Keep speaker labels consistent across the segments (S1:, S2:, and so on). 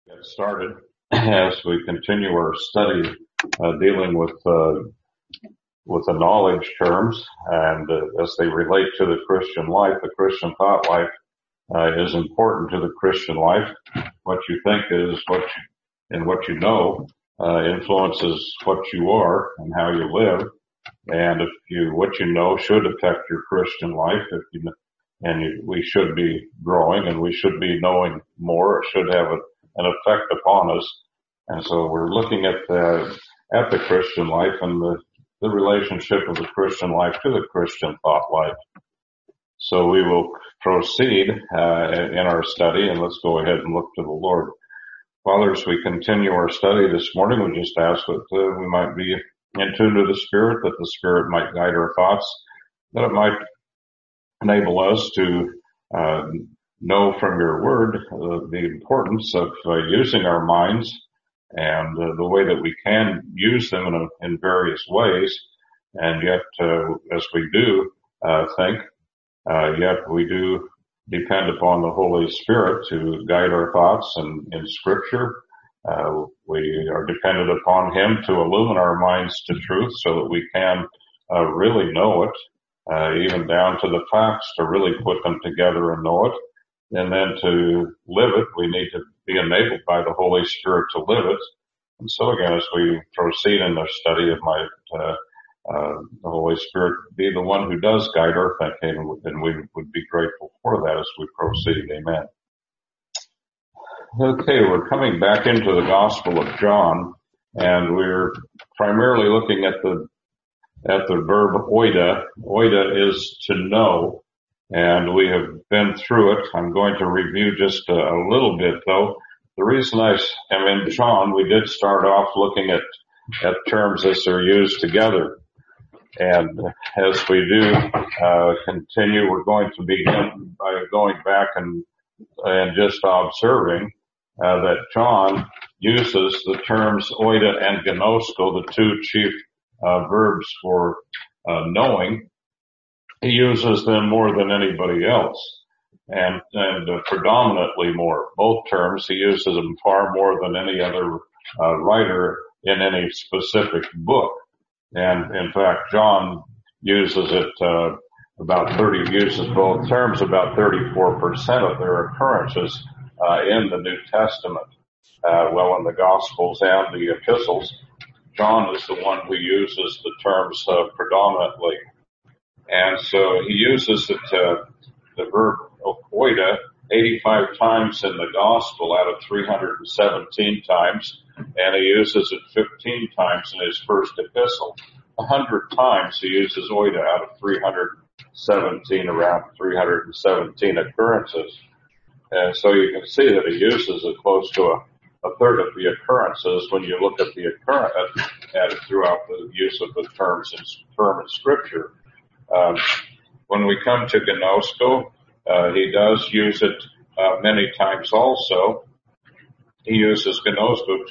S1: Get started as we continue our study dealing with the knowledge terms and as they relate to the Christian life. The Christian thought life is important to the Christian life. What you think is what you know influences what you are and how you live. And what you know should affect your Christian life. We should be growing and we should be knowing more. It should have an effect upon us. And so we're looking at the Christian life and the relationship of the Christian life to the Christian thought life. So we will proceed in our study, and let's go ahead and look to the Lord. Father, as we continue our study this morning, we just ask that we might be in tune to the Spirit, that the Spirit might guide our thoughts, that it might enable us to know from your word the importance of using our minds and the way that we can use them in various ways. And yet, as we do think, yet we do depend upon the Holy Spirit to guide our thoughts in Scripture. We are dependent upon Him to illumine our minds to truth so that we can really know it, even down to the facts, to really put them together and know it. And then to live it, we need to be enabled by the Holy Spirit to live it. And so again, as we proceed in the study of the Holy Spirit be the one who does guide our thinking, and we would be grateful for that as we proceed. Amen. Okay, we're coming back into the Gospel of John, and we're primarily looking at the verb oida. Oida is to know, and we have been through it. I'm going to review just a little bit, though. The reason I am in John, we did start off looking at terms as they're used together. And as we do continue, we're going to begin by going back and just observing that John uses the terms oida and gnosko, the two chief verbs for knowing. He uses them more than anybody else, and predominantly more. Both terms, he uses them far more than any other writer in any specific book. And in fact, John uses it uses both terms about 34% of their occurrences in the New Testament. In the Gospels and the epistles, John is the one who uses the terms predominantly. And so he uses the verb oida 85 times in the Gospel out of 317 times, and he uses it 15 times in his first epistle. 100 times he uses oida out of 317, around 317 occurrences. And so you can see that he uses it close to a third of the occurrences when you look at at it throughout the use of the term in Scripture. When we come to gnosko, he does use it many times also. He uses gnosko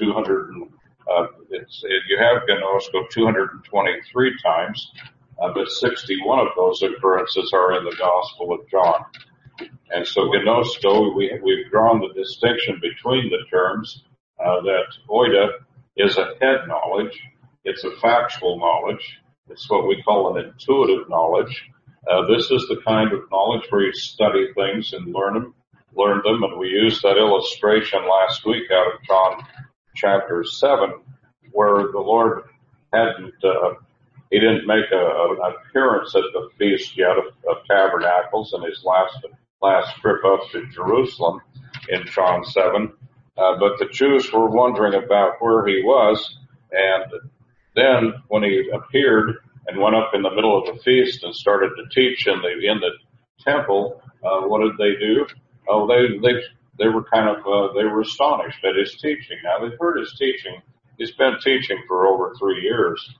S1: you have gnosko 223 times, but 61 of those occurrences are in the Gospel of John. And so gnosko, we've drawn the distinction between the terms, that oida is a head knowledge. It's a factual knowledge. It's what we call an intuitive knowledge. This is the kind of knowledge where you study things and learn them, and we used that illustration last week out of John chapter 7, where the Lord he didn't make an appearance at the feast yet of Tabernacles in his last trip up to Jerusalem in John 7, but the Jews were wondering about where he was, and then when he appeared and went up in the middle of the feast and started to teach in the temple, what did they do? Oh, they were they were astonished at his teaching. Now they've heard his teaching. He's been teaching for over 3 years,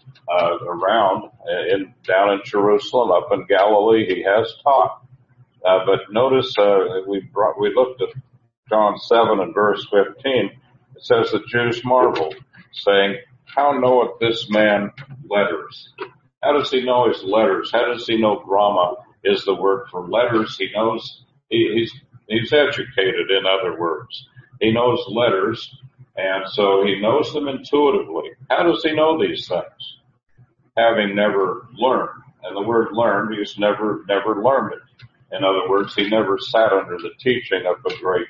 S1: down in Jerusalem, up in Galilee. He has taught. But notice, we looked at John 7 and verse 15. It says the Jews marveled, saying, "How knoweth this man letters?" How does he know his letters? How does he know grammar is the word for letters? He knows he's educated, in other words. He knows letters, and so he knows them intuitively. How does he know these things? Having never learned. And the word learned, he's never learned it. In other words, he never sat under the teaching of a great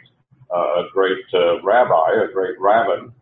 S1: rabbi, a great rabbin.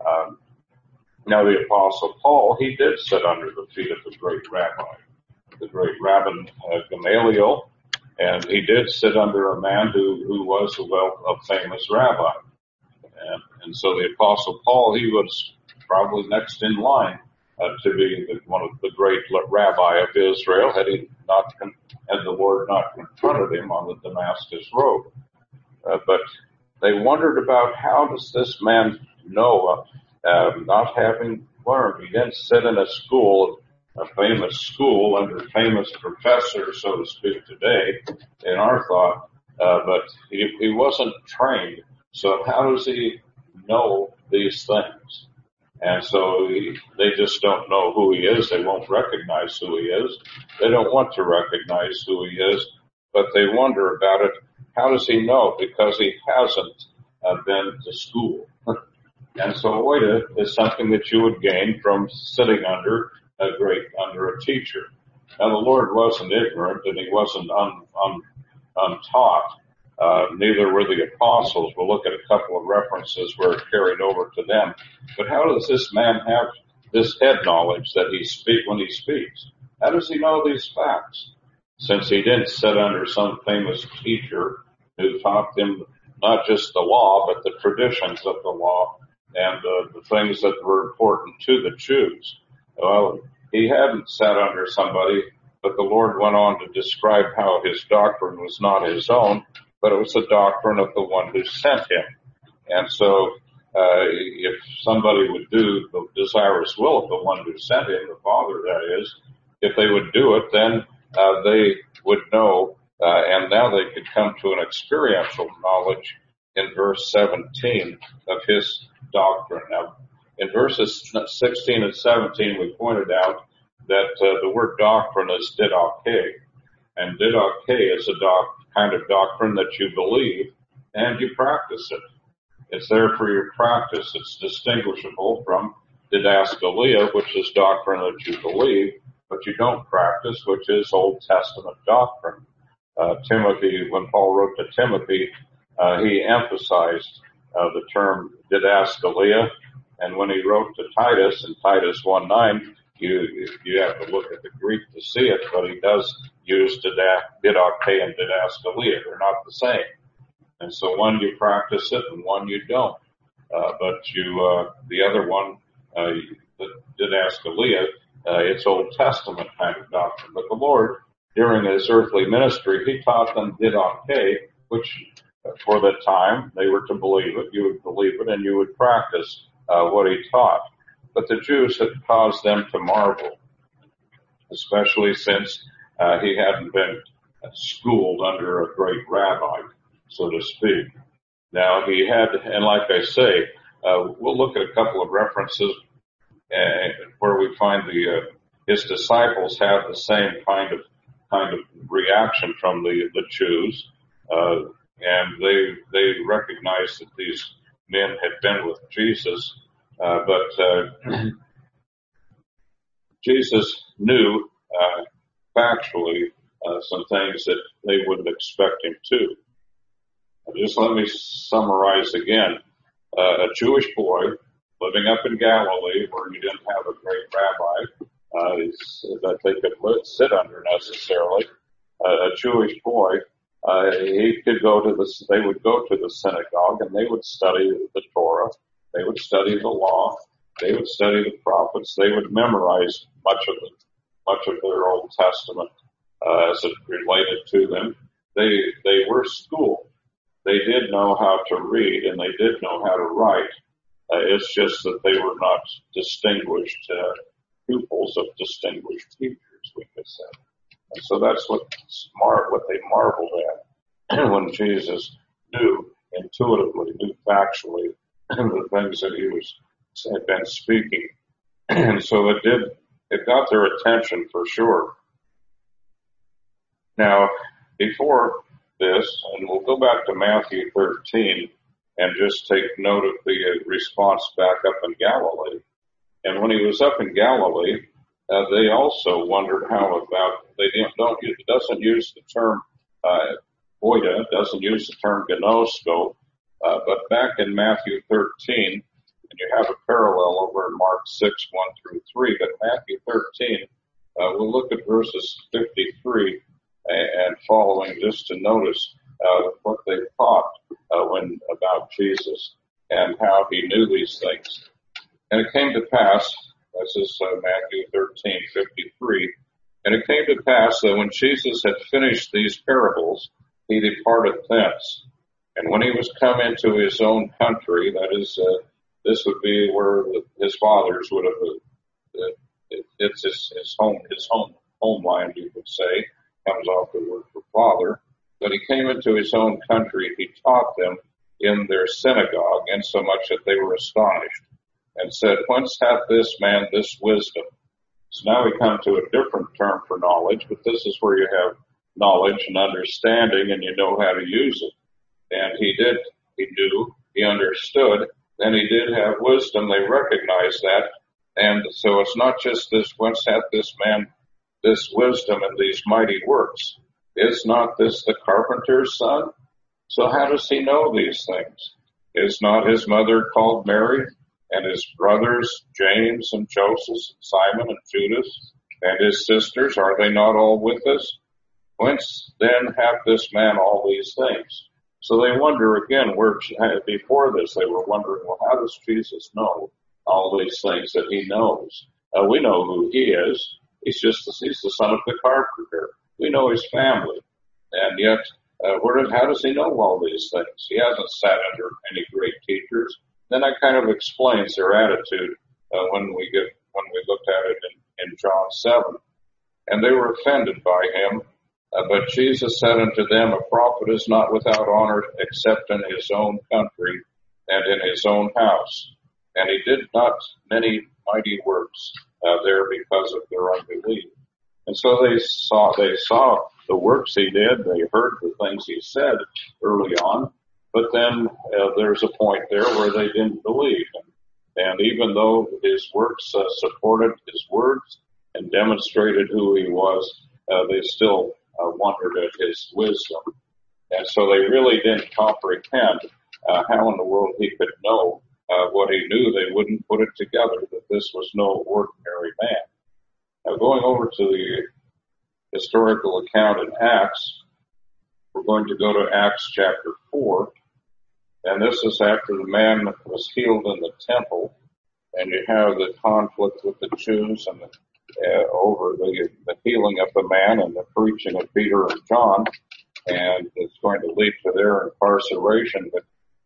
S1: Now the Apostle Paul, he did sit under the feet of the great rabbi, the great rabbin Gamaliel, and he did sit under a man who was a famous rabbi. And so the Apostle Paul, he was probably next in line to be one of the great rabbi of Israel had the Lord not confronted him on the Damascus road. But they wondered about how does this man know, not having learned. He didn't sit in a famous school under famous professors, so to speak, today in our thought, but he wasn't trained. So how does he know these things? And so they just don't know who he is. They won't recognize who he is. They don't want to recognize who he is, but they wonder about it. How does he know? Because he hasn't been to school. And so oida is something that you would gain from sitting under a teacher. Now the Lord wasn't ignorant and he wasn't untaught. Neither were the apostles. We'll look at a couple of references where it carried over to them. But how does this man have this head knowledge that when he speaks? How does he know these facts? Since he didn't sit under some famous teacher who taught them not just the law, but the traditions of the law and the things that were important to the Jews. Well, he hadn't sat under somebody, but the Lord went on to describe how his doctrine was not his own, but it was the doctrine of the one who sent him. And so if somebody would do the desirous will of the one who sent him, the Father that is, if they would do it, then they would know, and now they could come to an experiential knowledge in verse 17 of his doctrine. Now, in verses 16 and 17, we pointed out that the word doctrine is didache, and didache is a kind of doctrine that you believe and you practice it. It's there for your practice. It's distinguishable from didascalia, which is doctrine that you believe, but you don't practice, which is Old Testament doctrine. Timothy, when Paul wrote to Timothy, he emphasized the term didascalia, and when he wrote to Titus in Titus 1:9, you have to look at the Greek to see it, but he does use didache and didascalia. They're not the same. And so one you practice it and one you don't. But the other one, the didascalia, it's Old Testament kind of doctrine. But the Lord, during his earthly ministry, he taught them didache, which for the time they were to believe it. You would believe it and you would practice what he taught. But the Jews had caused them to marvel, especially since he hadn't been schooled under a great rabbi, so to speak. Now he had, and like I say, we'll look at a couple of references where we find his disciples have the same kind of reaction from the Jews, and they recognized that these men had been with Jesus. But Jesus knew factually some things that they wouldn't expect him to. Just let me summarize again. A Jewish boy living up in Galilee where you didn't have a great rabbi that they could sit under necessarily. A Jewish boy, they would go to the synagogue and they would study the Torah. They would study the law. They would study the prophets. They would memorize much of their Old Testament as it related to them. They were schooled. They did know how to read and they did know how to write. It's just that they were not distinguished pupils of distinguished teachers, we could say. And so that's what they marveled at when Jesus intuitively knew factually the things that he had been speaking. And so it got their attention for sure. Now, before this, and we'll go back to Matthew 13, and just take note of the response back up in Galilee. And when he was up in Galilee, they also wondered how about, it doesn't use the term oida, doesn't use the term gnosko, but back in Matthew 13, and you have a parallel over in Mark 6, 1 through 3, but Matthew 13, we'll look at verses 53 and following just to notice what they thought when about Jesus and how he knew these things. And it came to pass, this is Matthew 13:53, and it came to pass that when Jesus had finished these parables, he departed thence. And when he was come into his own country, that is, this would be where his fathers would have, it's his homeland, you could say, comes off the word for father. But he came into his own country, he taught them in their synagogue, insomuch that they were astonished, and said, Whence hath this man this wisdom? So now we come to a different term for knowledge, but this is where you have knowledge and understanding and you know how to use it. And he knew, he understood, and he did have wisdom. They recognized that. And so it's not just this, whence hath this man this wisdom and these mighty works? Is not this the carpenter's son? So how does he know these things? Is not his mother called Mary, and his brothers James and Joseph and Simon and Judas, and his sisters, are they not all with us? Whence then hath this man all these things? So they wonder again, where before this they were wondering, well, how does Jesus know all these things that he knows? We know who he is. He's the son of the carpenter. We know his family. And yet, how does he know all these things? He hasn't sat under any great teachers. Then that kind of explains their attitude when we looked at it in John 7. And they were offended by him. But Jesus said unto them, A prophet is not without honor except in his own country and in his own house. And he did not many mighty works there because of their unbelief. And so they saw the works he did. They heard the things he said early on. But then there's a point there where they didn't believe him. And even though his works supported his words and demonstrated who he was, they still wondered at his wisdom. And so they really didn't comprehend how in the world he could know what he knew. They wouldn't put it together that this was no ordinary man. Now going over to the historical account in Acts, we're going to go to Acts chapter 4. And this is after the man was healed in the temple, and you have the conflict with the Jews and over the healing of the man and the preaching of Peter and John, and it's going to lead to their incarceration. But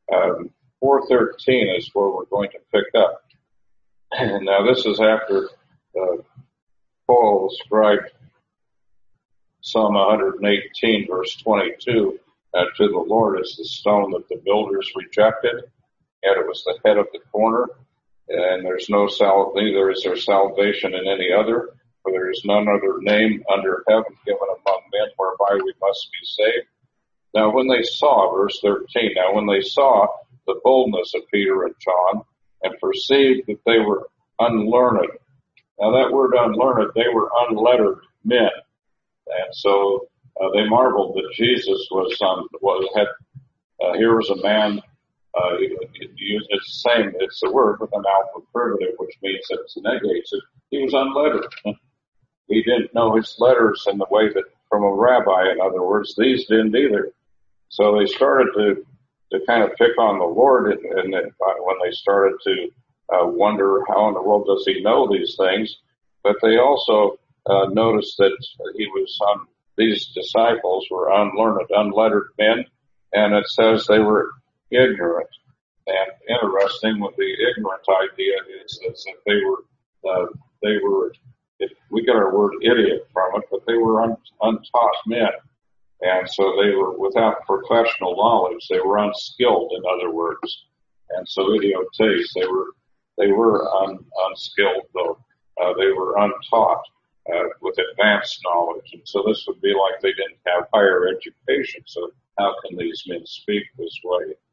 S1: 4:13 is where we're going to pick up. And now this is after Paul ascribed Psalm 118, verse 22. To the Lord is the stone that the builders rejected, and it was the head of the corner. And there's neither is there salvation in any other, for there is none other name under heaven given among men whereby we must be saved. Now when they saw, verse 13, now when they saw the boldness of Peter and John, and perceived that they were unlearned. Now that word unlearned, they were unlettered men. And so they marveled that Jesus here was a man, it's the same, it's the word with an alpha privative, which means that it negates it. He was unlettered. He didn't know his letters in the way that from a rabbi, in other words, these didn't either. So they started to kind of pick on the Lord, and when they started to wonder how in the world does he know these things, but they also noticed that these disciples were unlearned, unlettered men, and it says they were ignorant. And interesting with the ignorant idea is that they were, we get our word idiot from it, but they were untaught men. And so they were without professional knowledge. They were unskilled, in other words. And so idiotes, they were unskilled, though. They were untaught. With advanced knowledge. And so this would be like they didn't have higher education. So how can these men speak this way?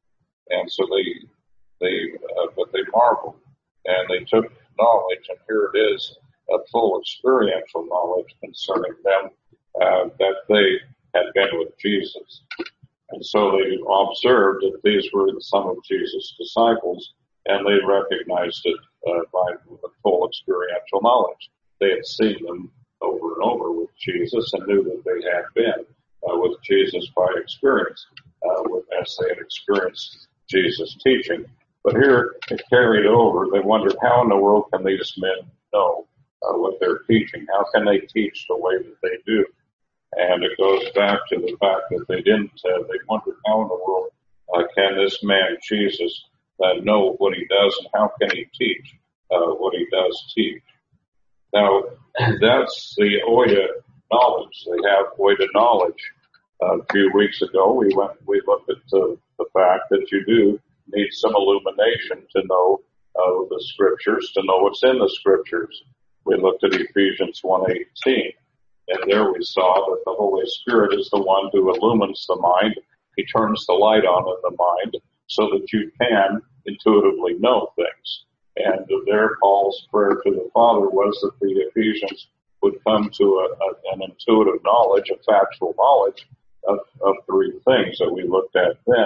S1: And so but they marveled, and they took knowledge, and here it is, a full experiential knowledge concerning them, that they had been with Jesus. And so they observed that these were some of Jesus' disciples, and they recognized it by full experiential knowledge. They had seen them over and over with Jesus and knew that they had been with Jesus by experience, as they had experienced Jesus' teaching. But here it carried over. They wondered, how in the world can these men know what they're teaching? How can they teach the way that they do? And it goes back to the fact that they wondered, how in the world can this man, Jesus, know what he does, and how can he teach what he does teach? Now, that's the Oida knowledge. They have Oida knowledge. A few weeks ago, we looked at the fact that you do need some illumination to know the scriptures, to know what's in the scriptures. We looked at Ephesians 1:18, and there we saw that the Holy Spirit is the one who illumines the mind. He turns the light on in the mind so that you can intuitively know things. And there, Paul's prayer to the Father was that the Ephesians would come to an intuitive knowledge, a factual knowledge of three things that we looked at then.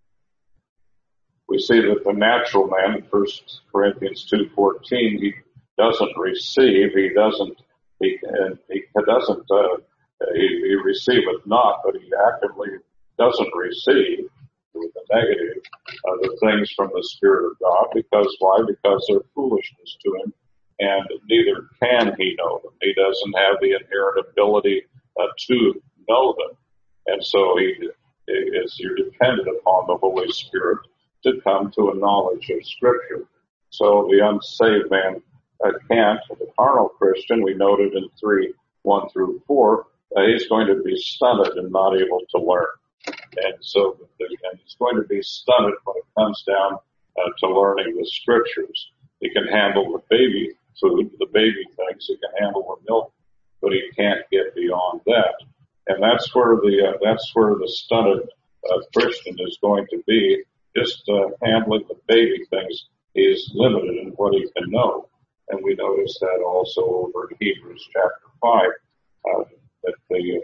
S1: We see that the natural man in 1 Corinthians 2:14, he doesn't receive, he receiveth not, but he actively doesn't receive, with the negative, the things from the Spirit of God. Because why? Because they're foolishness to him, and neither can he know them. He doesn't have the inherent ability to know them. And so you're dependent upon the Holy Spirit to come to a knowledge of Scripture. So the unsaved man can't. The carnal Christian, we noted in 3:1-4, he's going to be stunted and not able to learn. And so he's going to be stunted when it comes down to learning the Scriptures. He can handle the baby food, the baby things. He can handle the milk, but he can't get beyond that. And that's where the stunted Christian is going to be. Just handling the baby things. He is limited in what he can know. And we notice that also over in Hebrews chapter 5, that they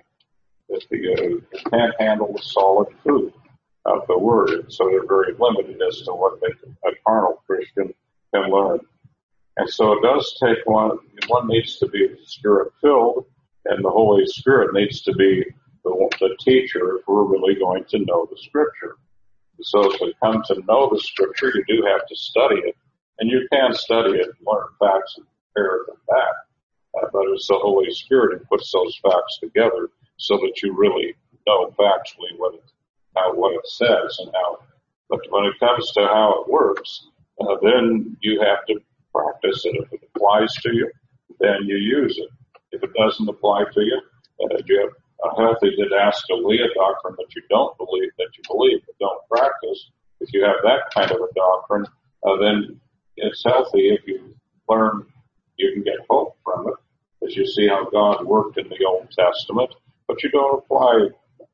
S1: can't handle the solid food of the Word. And so they're very limited as to what a carnal Christian can learn. And so it does take one needs to be Spirit-filled, and the Holy Spirit needs to be the teacher if we're really going to know the Scripture. So to come to know the Scripture, you do have to study it. And you can study it and learn facts and compare it and that. But it's the Holy Spirit who puts those facts together so that you really know factually what it says and how. But when it comes to how it works, then you have to practice it. If it applies to you, then you use it. If it doesn't apply to you, you have a healthy didascalia doctrine that you don't believe, that you believe but don't practice. If you have that kind of a doctrine, then it's healthy. If you learn, you can get hope from it, as you see how God worked in the Old Testament, but you don't apply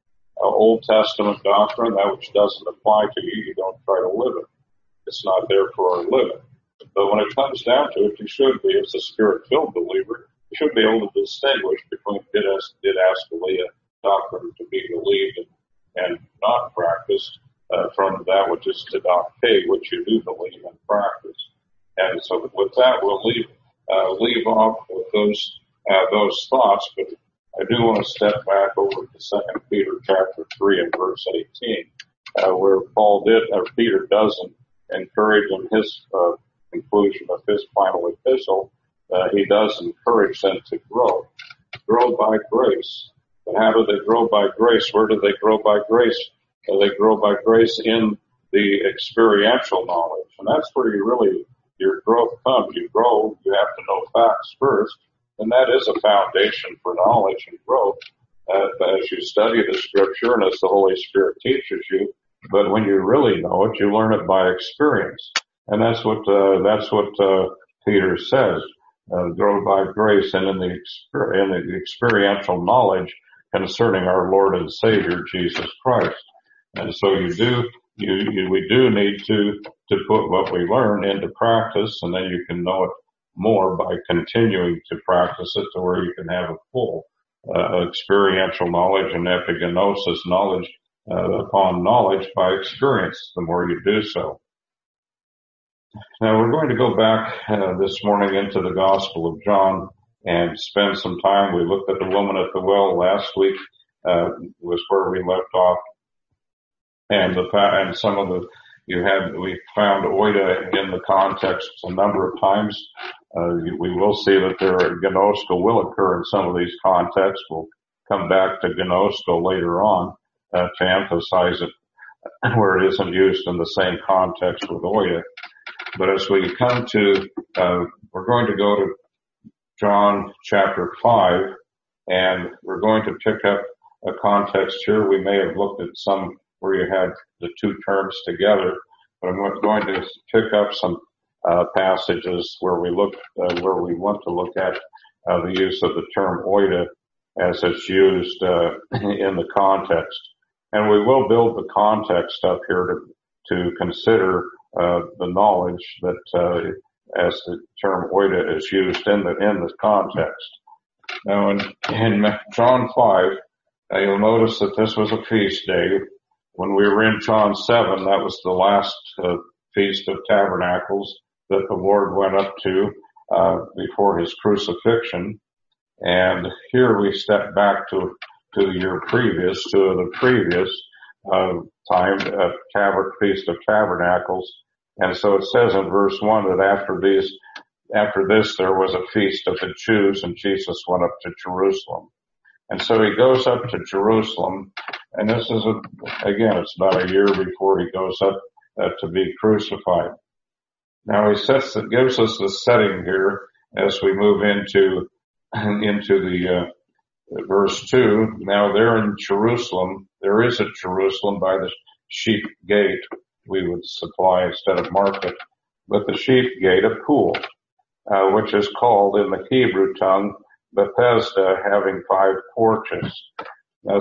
S1: Old Testament doctrine, that which doesn't apply to you, you don't try to live it. It's not there for our living. But when it comes down to it, you should be, as a Spirit-filled believer, you should be able to distinguish between didascalia doctrine to be believed and not practiced from that which is didache, which you do believe and practice. And so with that, we'll leave off with those thoughts, but I do want to step back over to 2 Peter chapter 3 and verse 18, where Peter does encourage in his conclusion of his final epistle, he does encourage them to grow by grace. But how do they grow by grace? Where do they grow by grace? They grow by grace in the experiential knowledge. And that's where your growth comes. You grow, you have to know facts first, and that is a foundation for knowledge and growth as you study the Scripture and as the Holy Spirit teaches you. But when you really know it, you learn it by experience. And that's what Peter says. Grow by grace and in the experiential knowledge concerning our Lord and Savior, Jesus Christ. And so you do we do need to put what we learn into practice, and then you can know it more by continuing to practice it to where you can have a full experiential knowledge and epigenosis knowledge upon knowledge by experience the more you do so. Now we're going to go back this morning into the Gospel of John and spend some time. We looked at the woman at the well last week, was where we left off, and some of the we found oida in the context a number of times. We will see that gnosko will occur in some of these contexts. We'll come back to gnosko later on to emphasize it where it isn't used in the same context with oida. But as we come to, we're going to go to John chapter 5, and we're going to pick up a context here. We may have looked at some where you had the two terms together, but I'm going to pick up some passages where we want to look at the use of the term oida as it's used in the context. And we will build the context up here to consider the knowledge that as the term oida is used in the context. Now in John 5, you'll notice that this was a feast day. When we were in John 7, that was the last Feast of Tabernacles that the Lord went up to before his crucifixion. And here we step back to the previous time, Feast of Tabernacles. And so it says in verse 1 that after this there was a feast of the Jews, and Jesus went up to Jerusalem. And so he goes up to Jerusalem, and this is it's about a year before he goes up to be crucified. Now he gives us the setting here as we move into the verse 2. Now there in Jerusalem, there is at Jerusalem by the sheep gate, we would supply instead of market, but the sheep gate, a pool, which is called in the Hebrew tongue Bethesda, having 5 porches. Now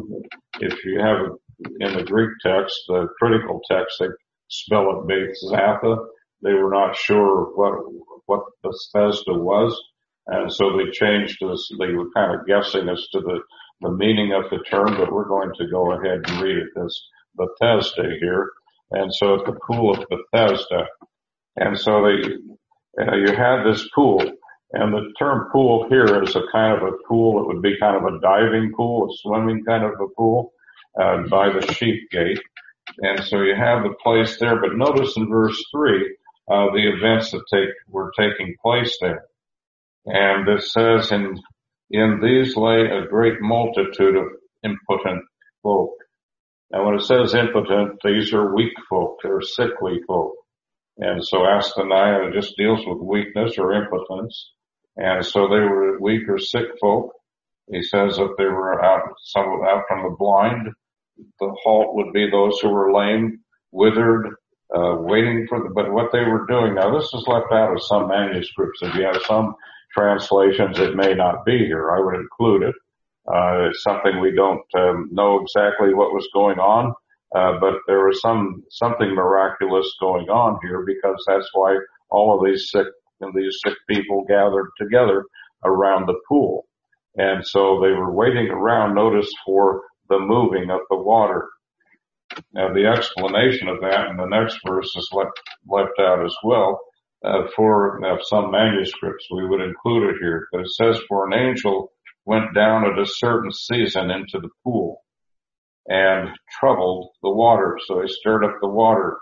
S1: if you have in the Greek text, the critical text, they spell it Bethzatha. They were not sure what Bethesda was, and so they changed this. They were kind of guessing as to the meaning of the term, but we're going to go ahead and read it as Bethesda here. And so it's the pool of Bethesda. And so you had this pool, and the term pool here is a kind of a pool. It would be kind of a diving pool, a swimming kind of a pool, by the sheep gate. And so you have the place there, but notice in verse 3, the events that were taking place there. And it says, in these lay a great multitude of impotent folk. Now when it says impotent, these are weak folk, they're sickly folk. And so asthenia just deals with weakness or impotence. And so they were weak or sick folk. He says that they were some out from the blind. The halt would be those who were lame, withered, waiting but what they were doing. Now this is left out of some manuscripts. If you have some translations, it may not be here. I would include it. It's something we don't know exactly what was going on, but there was something miraculous going on here, because that's why all of these sick people gathered together around the pool. And so they were waiting around, notice, for the moving of the water. Now the explanation of that in the next verse is left out as well. For some manuscripts, we would include it here, but it says, for an angel went down at a certain season into the pool and troubled the water. So he stirred up the water.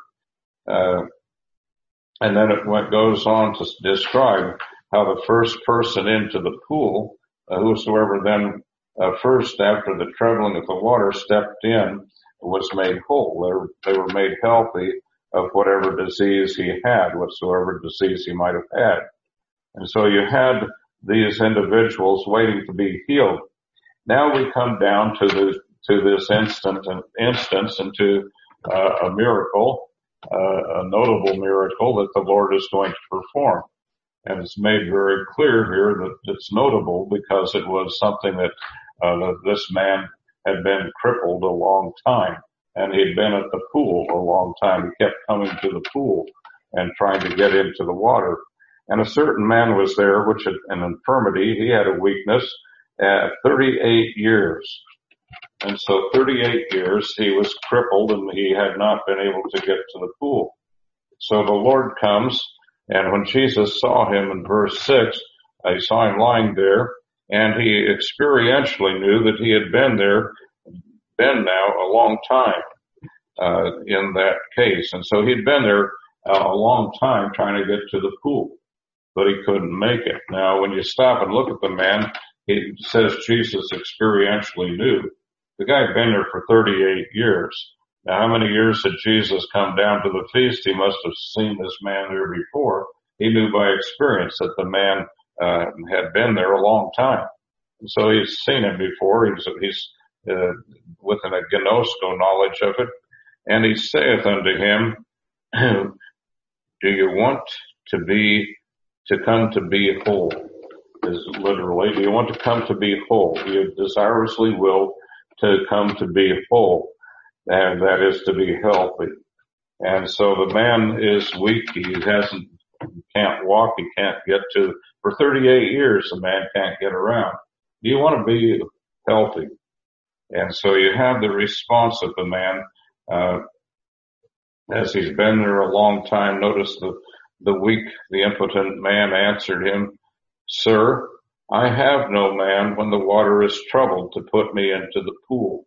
S1: And then it goes on to describe how the first person into the pool, whosoever then first after the troubling of the water stepped in, was made whole. They were made healthy of whatever disease he had, whatsoever disease he might have had. And so you had these individuals waiting to be healed. Now we come down to this instance and to a miracle, a notable miracle that the Lord is going to perform. And it's made very clear here that it's notable because it was something that this man had been crippled a long time. and he'd been at the pool a long time. He kept coming to the pool and trying to get into the water. And a certain man was there, which had an infirmity. He had a weakness at 38 years. And so 38 years he was crippled and he had not been able to get to the pool. So the Lord comes, and when Jesus saw him in verse 6, he saw him lying there, and he experientially knew that he had been now a long time in that case. And so he'd been there a long time trying to get to the pool, but he couldn't make it. Now, when you stop and look at the man, it says Jesus experientially knew. The guy had been there for 38 years. Now, how many years had Jesus come down to the feast? He must have seen this man there before. He knew by experience that the man had been there a long time. And so he's seen him before. He's with an agnosko knowledge of it. And he saith unto him, do you want to come to be whole? Is literally, do you want to come to be whole? You desirously will to come to be whole, and that is to be healthy. And so the man is weak. He can't walk. He can't get for 38 years, the man can't get around. Do you want to be healthy? And so you have the response of the man, as he's been there a long time. Notice the weak, the impotent man answered him, Sir, I have no man when the water is troubled to put me into the pool.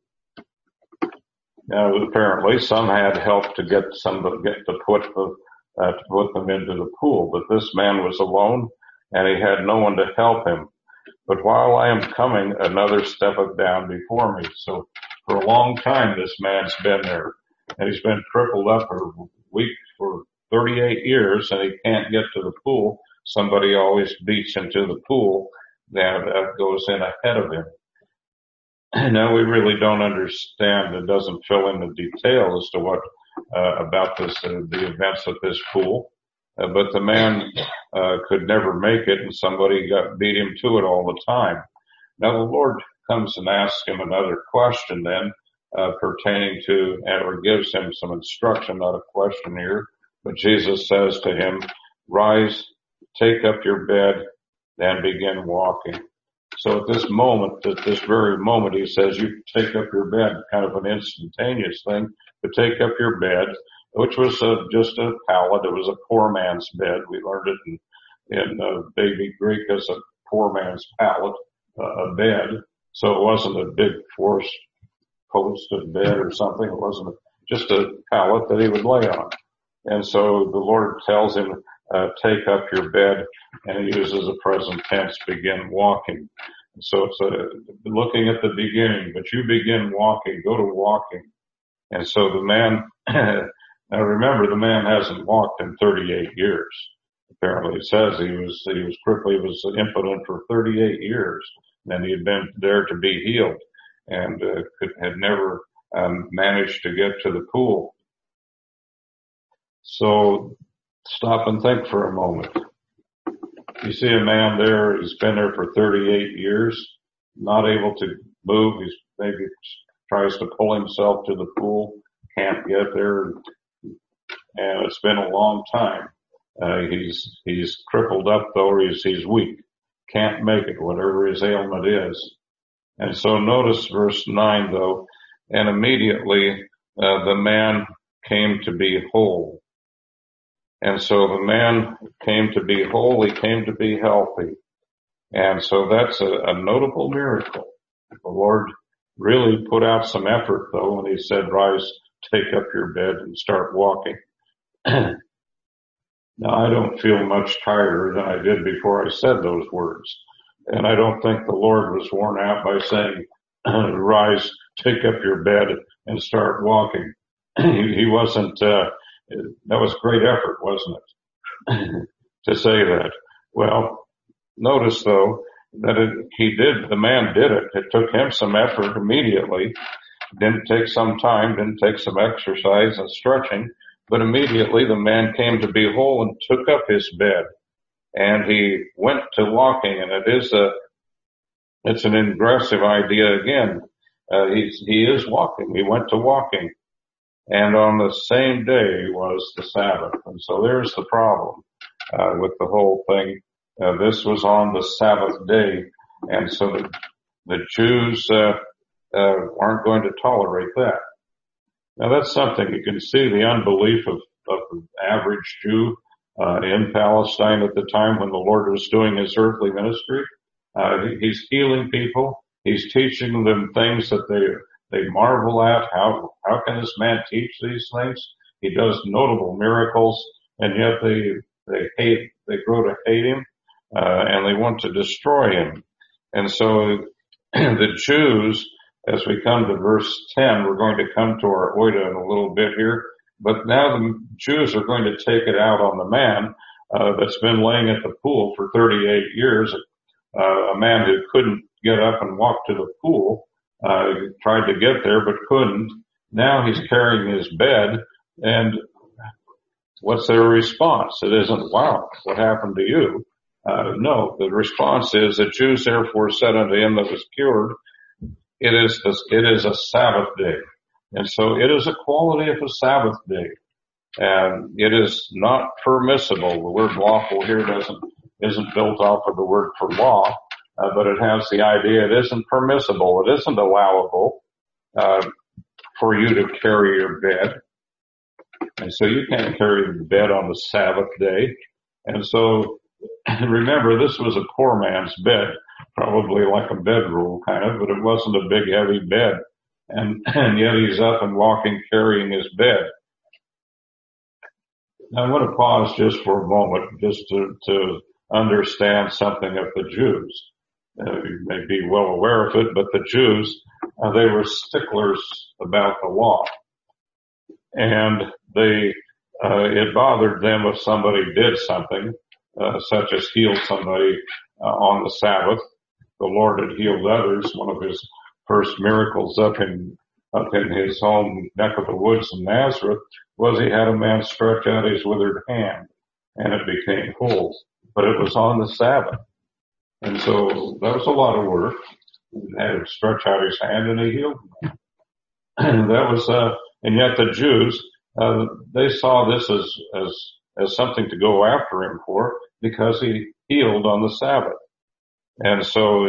S1: Now, apparently, some had help to get to put them into the pool, but this man was alone, and he had no one to help him. But while I am coming, another steppeth down before me. So for a long time, this man's been there, and he's been crippled up or weak for 38 years, and he can't get to the pool. Somebody always beats him to the pool that goes in ahead of him. Now, we really don't understand. It doesn't fill in the detail as to what about the events at this pool. But the man could never make it, and somebody beat him to it all the time. Now, the Lord comes and asks him another question then, pertaining to, or gives him some instruction, not a question here. But Jesus says to him, Rise, take up your bed, and begin walking. So at this very moment, he says, you take up your bed, kind of an instantaneous thing, but take up your bed, which was just a pallet. It was a poor man's bed. We learned it in baby Greek as a poor man's pallet, a bed. So it wasn't a big four-posted bed or something. It wasn't just a pallet that he would lay on. And so the Lord tells him, take up your bed, and he uses a present tense, begin walking. So it's looking at the beginning, but you begin walking, go to walking. And so the man, now remember, the man hasn't walked in 38 years. Apparently it says he was crippled, he was impotent for 38 years, and he had been there to be healed, and had never managed to get to the pool. So stop and think for a moment. You see a man there, he's been there for 38 years, not able to move. He's maybe tries to pull himself to the pool, can't get there, and it's been a long time. He's crippled up though, or he's weak, can't make it, whatever his ailment is. And so notice verse 9 though, and immediately the man came to be whole. And so the man came to be whole, he came to be healthy. And so that's a notable miracle. The Lord really put out some effort though when he said, Rise, take up your bed and start walking. Now I don't feel much tired than I did before I said those words. And I don't think the Lord was worn out by saying, Rise, take up your bed and start walking. He wasn't, that was great effort, wasn't it? To say that. Well, notice though that the man did it. It took him some effort immediately. Didn't take some time, didn't take some exercise and stretching, but immediately the man came to be whole and took up his bed, and he went to walking. And it's an aggressive idea again. He is walking. He went to walking. and on the same day was the Sabbath. And so there's the problem with the whole thing. This was on the Sabbath day, and so the Jews aren't going to tolerate that. Now that's something you can see the unbelief of the average Jew in Palestine at the time when the Lord was doing his earthly ministry. He's healing people. He's teaching them things that they marvel at. How can this man teach these things? He does notable miracles, and yet they grow to hate him, and they want to destroy him. And so the Jews, as we come to verse 10, we're going to come to our oida in a little bit here, but now the Jews are going to take it out on the man that's been laying at the pool for 38 years, a man who couldn't get up and walk to the pool, tried to get there but couldn't. Now he's carrying his bed, and what's their response? It isn't, wow, what happened to you? No, the response is, the Jews therefore said unto him that was cured, it is a Sabbath day. And so it is a quality of a Sabbath day. And it is not permissible. The word lawful here isn't built off of the word for law, but it has the idea it isn't permissible. It isn't allowable, for you to carry your bed. And so you can't carry your bed on the Sabbath day. And so remember, this was a poor man's bed, probably like a bedroll kind of, but it wasn't a big heavy bed. And yet he's up and walking, carrying his bed. Now, I want to pause just for a moment, just to understand something of the Jews. You may be well aware of it, but the Jews, they were sticklers about the law. And it bothered them if somebody did something, such as healed somebody on the Sabbath. The Lord had healed others. One of his first miracles up in his home neck of the woods in Nazareth was he had a man stretch out his withered hand, and it became whole. But it was on the Sabbath. And so that was a lot of work. He had to stretch out his hand and he healed him. And and yet the Jews, they saw this as something to go after him for, because he healed on the Sabbath. And so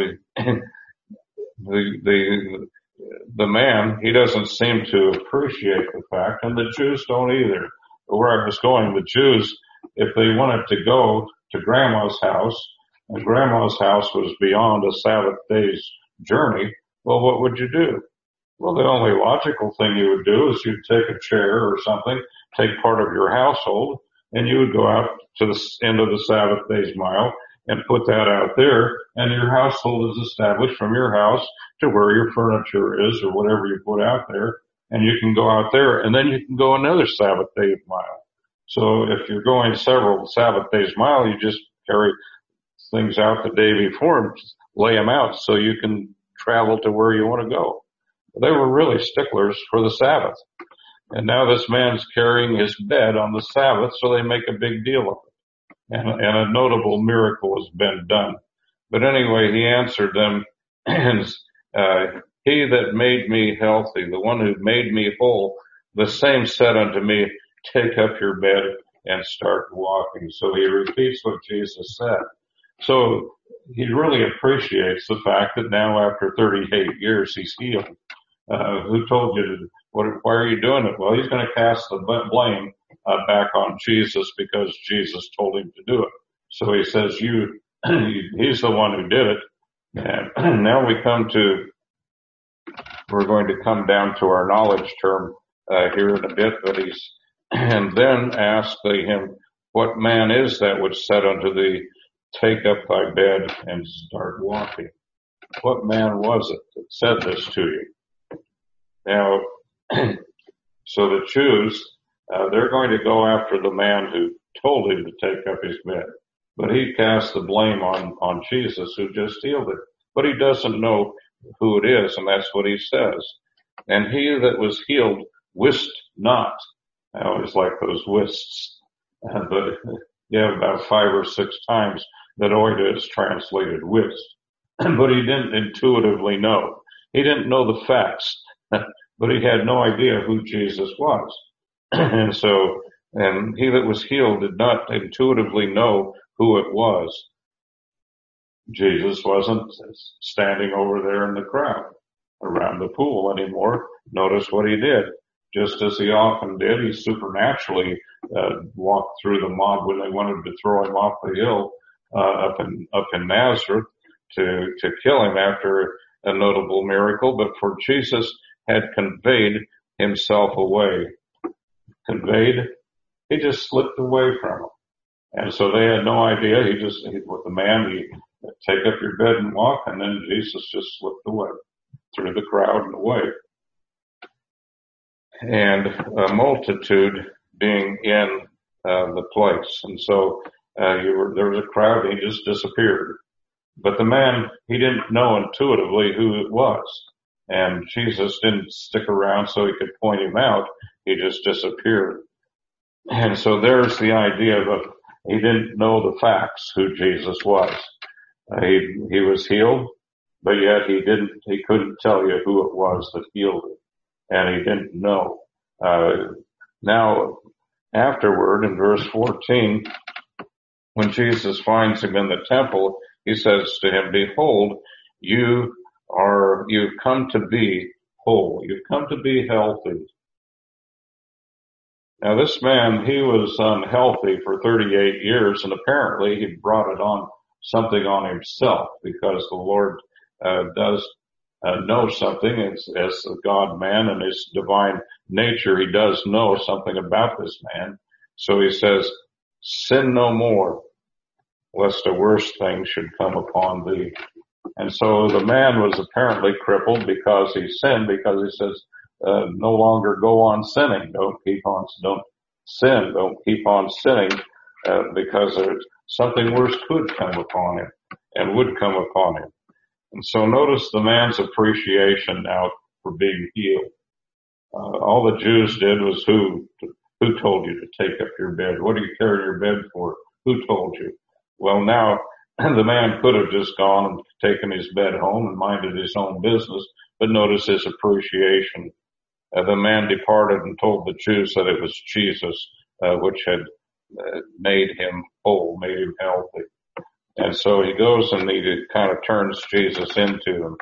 S1: the man, he doesn't seem to appreciate the fact, and the Jews don't either. But where I was going, the Jews, if they wanted to go to Grandma's house, and Grandma's house was beyond a Sabbath day's journey, well, what would you do? Well, the only logical thing you would do is you'd take a chair or something, take part of your household, and you would go out to the end of the Sabbath day's mile and put that out there, and your household is established from your house to where your furniture is or whatever you put out there, and you can go out there, and then you can go another Sabbath day mile. So if you're going several Sabbath days mile, you just carry things out the day before and lay them out so you can travel to where you want to go. They were really sticklers for the Sabbath. And now this man's carrying his bed on the Sabbath, so they make a big deal of it. And a notable miracle has been done. But anyway, he answered them, and he that made me healthy, the one who made me whole, the same said unto me, take up your bed and start walking. So he repeats what Jesus said. So he really appreciates the fact that now after 38 years he's healed. Who told you to, why are you doing it? Well, he's going to cast the blame back on Jesus because Jesus told him to do it. So he says, he's the one who did it. And now we're going to come down to our knowledge term here in a bit, but and then asked him, what man is that which said unto thee, take up thy bed and start walking? What man was it that said this to you? Now, so the Jews, they're going to go after the man who told him to take up his bed. But he cast the blame on Jesus, who just healed it. But he doesn't know who it is, and that's what he says. And he that was healed wist not. I always like those wists. But you have about 5 or 6 times that oida is translated wist. But he didn't intuitively know. He didn't know the facts. but he had no idea who Jesus was. And he that was healed did not intuitively know who it was. Jesus wasn't standing over there in the crowd around the pool anymore. Notice what he did. Just as he often did, he supernaturally walked through the mob when they wanted to throw him off the hill up in Nazareth to kill him after a notable miracle. But for Jesus had conveyed himself away. He just slipped away from them. And so they had no idea. With the man, he take up your bed and walk, and then Jesus just slipped away through the crowd and away. And a multitude being in the place. And so there was a crowd, and he just disappeared. But the man, he didn't know intuitively who it was. And Jesus didn't stick around so he could point him out. He just disappeared. And so there's the idea of he didn't know the facts who Jesus was. He was healed, but yet he couldn't tell you who it was that healed him. And he didn't know. Now, afterward, in verse 14, when Jesus finds him in the temple, he says to him, "Behold, you've come to be whole. You've come to be healthy." Now this man, he was unhealthy for 38 years, and apparently he brought it on something on himself, because the Lord does know something as a God man and his divine nature. He does know something about this man. So he says, "Sin no more, lest a worse thing should come upon thee." And so the man was apparently crippled because he sinned, because he says, no longer go on sinning. Don't sin. Don't keep on sinning, because something worse could come upon him and would come upon him. And so notice the man's appreciation now for being healed. All the Jews did was, who told you to take up your bed? What do you carry your bed for? Who told you? Well, now the man could have just gone and taken his bed home and minded his own business, but notice his appreciation. The man departed and told the Jews that it was Jesus, which had made him whole, made him healthy. And so he goes and he kind of turns Jesus into him.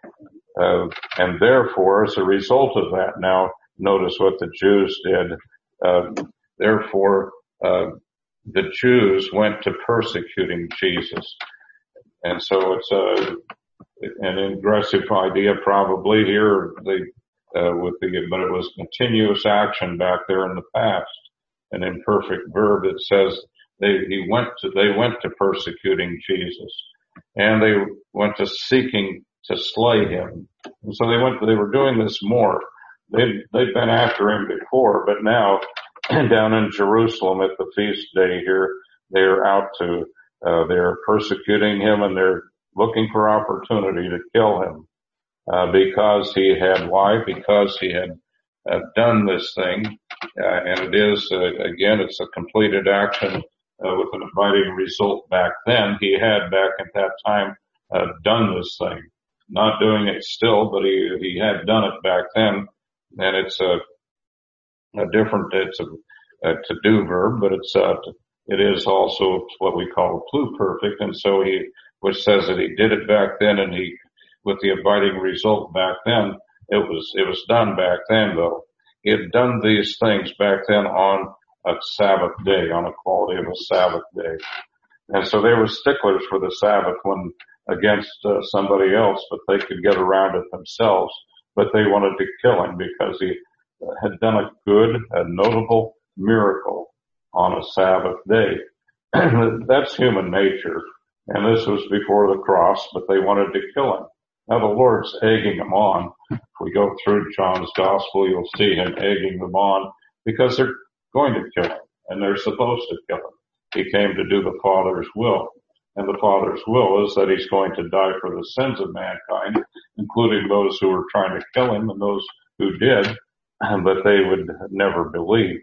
S1: And therefore, as a result of that, now notice what the Jews did. Therefore, the Jews went to persecuting Jesus. And so it's an aggressive idea probably here, but it was continuous action back there in the past. An imperfect verb. It says they went to persecuting Jesus, and they went to seeking to slay him. And so they were doing this more. They'd been after him before, but now down in Jerusalem at the feast day here, they're out to, they're persecuting him, and they're looking for opportunity to kill him, because he had lied, because he had done this thing. And it is, again, it's a completed action, with an inviting result back then. He had back at that time, done this thing. Not doing it still, but he had done it back then. And it's a to-do verb, but it is also what we call pluperfect. And so which says that he did it back then, and with the inviting result back then, it was done back then though. He had done these things back then on a Sabbath day, on a quality of a Sabbath day. And so they were sticklers for the Sabbath against somebody else, but they could get around it themselves. But they wanted to kill him because he had done a notable miracle on a Sabbath day. That's human nature. And this was before the cross, but they wanted to kill him. Now the Lord's egging them on. If we go through John's gospel, you'll see him egging them on because they're going to kill him, and they're supposed to kill him. He came to do the Father's will. And the Father's will is that he's going to die for the sins of mankind, including those who were trying to kill him and those who did, but they would never believe.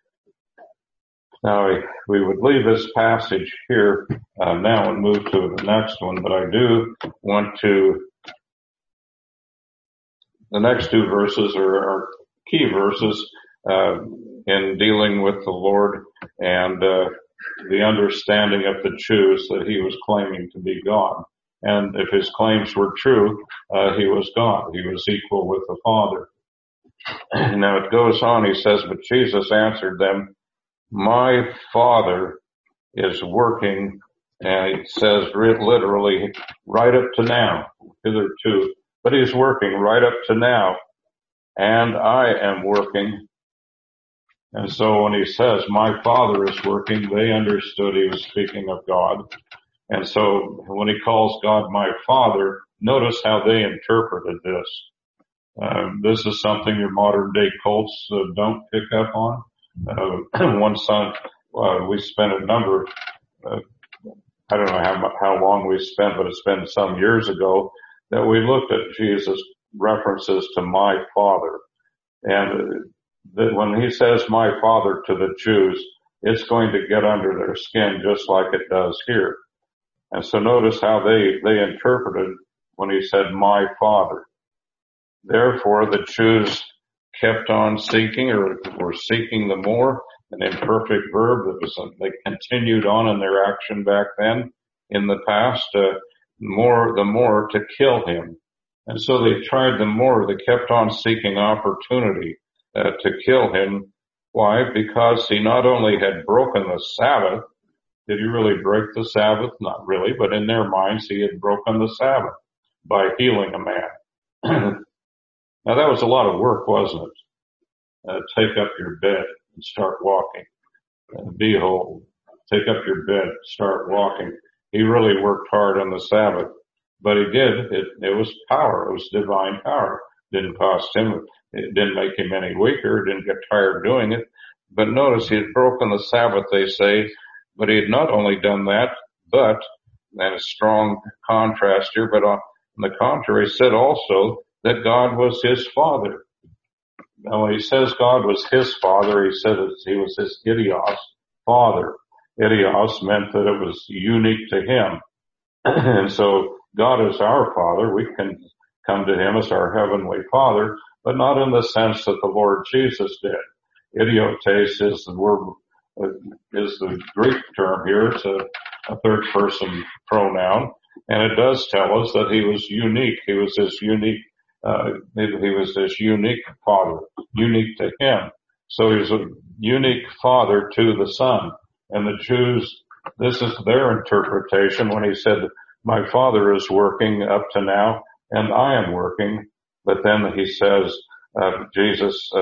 S1: Now, we would leave this passage here now and move to the next one, but I do want to the next two verses are key verses in dealing with the Lord and the understanding of the Jews that he was claiming to be God. And if his claims were true, he was God. He was equal with the Father. Now it goes on, he says, but Jesus answered them, my Father is working, and it says literally right up to now, hitherto, but he's working right up to now, and I am working. And so when he says, my Father is working, they understood he was speaking of God. And so when he calls God my Father, notice how they interpreted this. This is something your modern day cults don't pick up on. One son, we spent a number, I don't know how long we spent, but it's been some years ago that we looked at Jesus' references to my Father. And that when he says my Father to the Jews, it's going to get under their skin just like it does here. And so notice how they interpreted when he said my Father. Therefore the Jews kept on seeking or were seeking the more, an imperfect verb that was, they continued on in their action back then in the past, the more to kill him. And so they tried the more, they kept on seeking opportunity to kill him. Why? Because he not only had broken the Sabbath. Did he really break the Sabbath? Not really, but in their minds he had broken the Sabbath by healing a man. Now that was a lot of work, wasn't it? Take up your bed and start walking. Behold, take up your bed, start walking. He really worked hard on the Sabbath, but he did. It was power. It was divine power. Didn't cost him. It didn't make him any weaker. Didn't get tired doing it. But notice he had broken the Sabbath, they say, but he had not only done that, but, and a strong contrast here, but on the contrary, said also that God was his Father. Now when he says God was his Father, he said he was his idios, Father. Idios meant that it was unique to him. And so God is our Father. We can come to him as our heavenly Father, but not in the sense that the Lord Jesus did. Idiotes is the word, is the Greek term here. It's a third person pronoun, and it does tell us that he was unique. He was this unique, he was this unique Father, unique to him. So he's a unique Father to the Son. And the Jews, this is their interpretation when he said, my Father is working up to now, and I am working. But then he says, Jesus,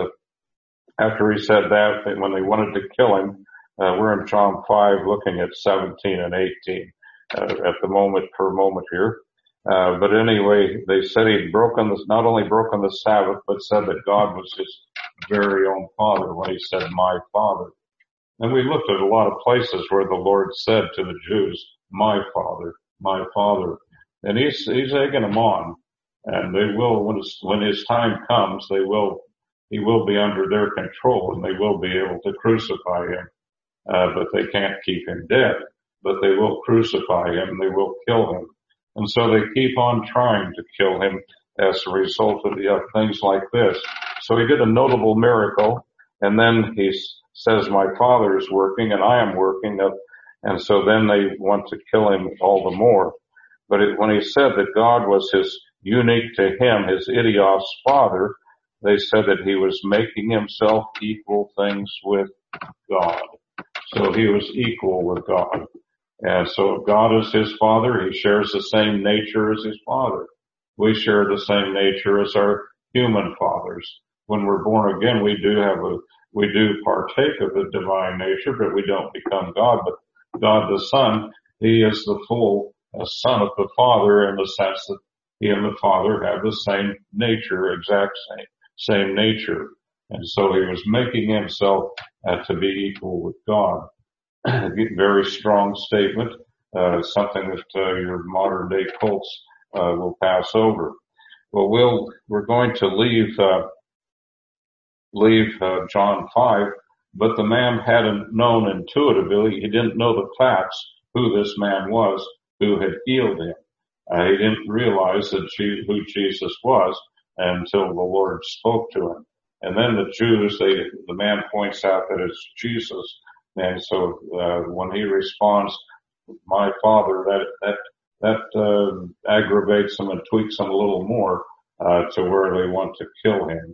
S1: after he said that, when they wanted to kill him, we're in John 5 looking at 17 and 18 at the moment, per moment here. But anyway, they said he'd not only broken the Sabbath, but said that God was his very own Father when he said, my Father. And we looked at a lot of places where the Lord said to the Jews, my Father, my Father. And he's egging them on. And they will, when his time comes, he will be under their control and they will be able to crucify him. But they can't keep him dead, but they will crucify him. They will kill him. And so they keep on trying to kill him as a result of things like this. So he did a notable miracle, and then he says, my Father is working and I am working. And so then they want to kill him all the more. But when he said that God was his unique to him, his idios Father, they said that he was making himself equal things with God. So he was equal with God. And so if God is his Father, he shares the same nature as his Father. We share the same nature as our human fathers. When we're born again, we do partake of the divine nature, but we don't become God. But God the Son, he is the full Son of the Father in the sense that he and the Father have the same nature, exact same nature. And so he was making himself to be equal with God. Very strong statement, something that your modern day cults will pass over. Well, we're going to leave John 5, but the man hadn't known intuitively. He didn't know the facts who this man was who had healed him. He didn't realize who Jesus was until the Lord spoke to him. And then the Jews, the man points out that it's Jesus. And so, when he responds, my Father, that aggravates them and tweaks them a little more, to where they want to kill him.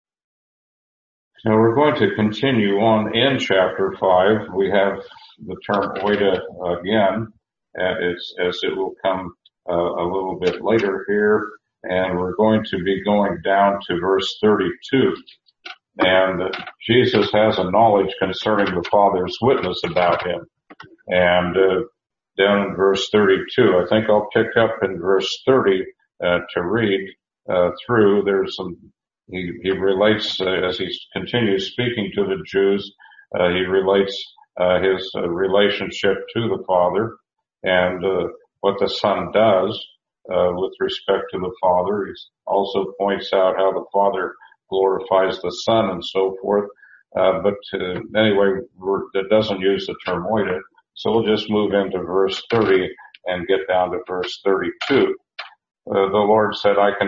S1: Now we're going to continue on in chapter 5. We have the term oida again, as it will come a little bit later here, and we're going to be going down to verse 32. And Jesus has a knowledge concerning the Father's witness about him. And down in verse 32, I think I'll pick up in verse 30 to read through. There's some. He relates, as he continues speaking to the Jews, he relates his relationship to the Father and what the Son does with respect to the Father. He also points out how the Father glorifies the Son and so forth. But anyway, that doesn't use the term oida. So we'll just move into verse 30 and get down to verse 32. The Lord said, I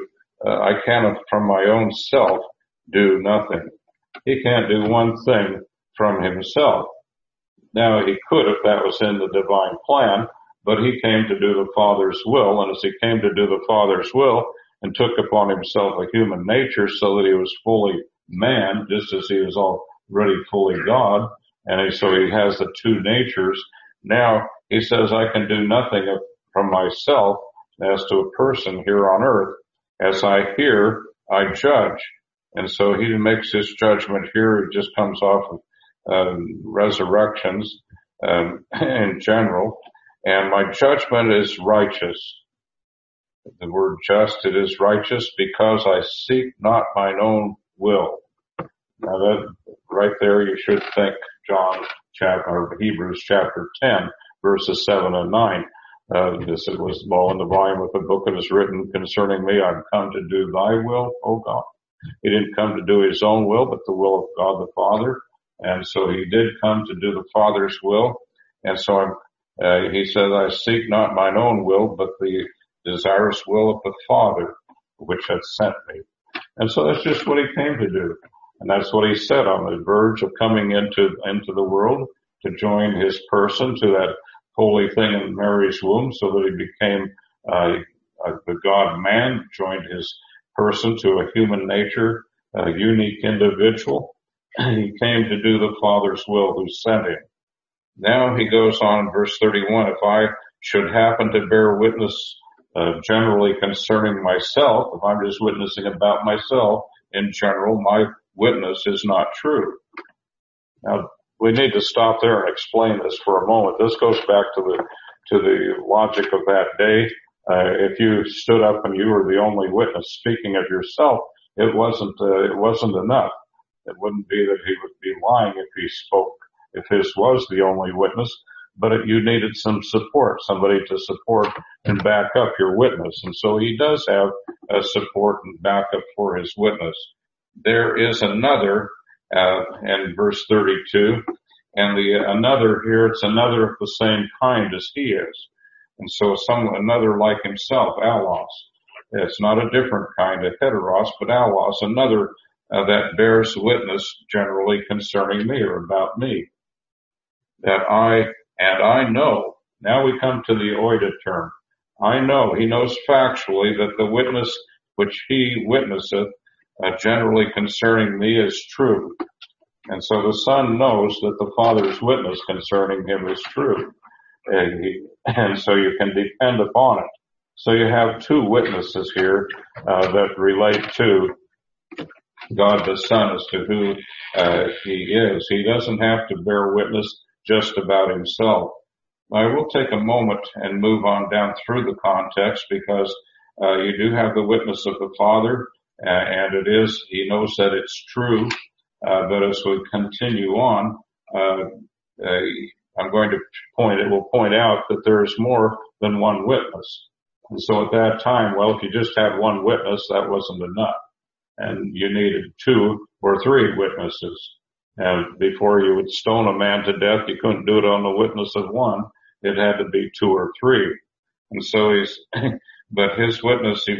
S1: can from my own self do nothing. He can't do one thing from himself. Now he could if that was in the divine plan, but he came to do the Father's will, and as he came to do the Father's will and took upon himself a human nature so that he was fully man, just as he was already fully God, and so he has the two natures. Now he says, I can do nothing from myself as to a person here on earth. As I hear, I judge. And so he makes his judgment here. It just comes off of resurrections in general. And my judgment is righteous. The word just, it is righteous because I seek not mine own will. Now that right there you should think Hebrews chapter 10, verses 7 and 9. This was all in the volume of the book that is written concerning me. I've come to do thy will, O God. He didn't come to do his own will, but the will of God the Father. And so he did come to do the Father's will. And so he says, I seek not mine own will, but the desirous will of the Father, which hath sent me. And so that's just what he came to do. And that's what he said on the verge of coming into the world to join his person to that holy thing in Mary's womb, so that he became the God-man, joined his person to a human nature, a unique individual. He came to do the Father's will who sent him. Now he goes on in verse 31, if I should happen to bear witness generally concerning myself, if I'm just witnessing about myself in general, my witness is not true. Now, we need to stop there and explain this for a moment. This goes back to the logic of that day. If you stood up and you were the only witness speaking of yourself, it wasn't enough. It wouldn't be that he would be lying if he spoke, if his was the only witness, but you needed some support, somebody to support and back up your witness. And so he does have a support and backup for his witness. There is another, in verse 32, and another here, it's another of the same kind as he is. And so another like himself, allos. It's not a different kind of heteros, but allos, another that bears witness generally concerning me or about me. That I know. Now we come to the oida term. I know, he knows factually that the witness which he witnesseth generally concerning me is true. And so the Son knows that the Father's witness concerning him is true. And so you can depend upon it. So you have two witnesses here that relate to God the Son as to who he is. He doesn't have to bear witness just about himself. I will take a moment and move on down through the context because you do have the witness of the Father, and he knows that it's true. But as we continue on, I'm going to point out that there is more than one witness. And so at that time, well, if you just had one witness, that wasn't enough. And you needed 2 or 3 witnesses. And before you would stone a man to death, you couldn't do it on the witness of one. It had to be 2 or 3. And so but his witness,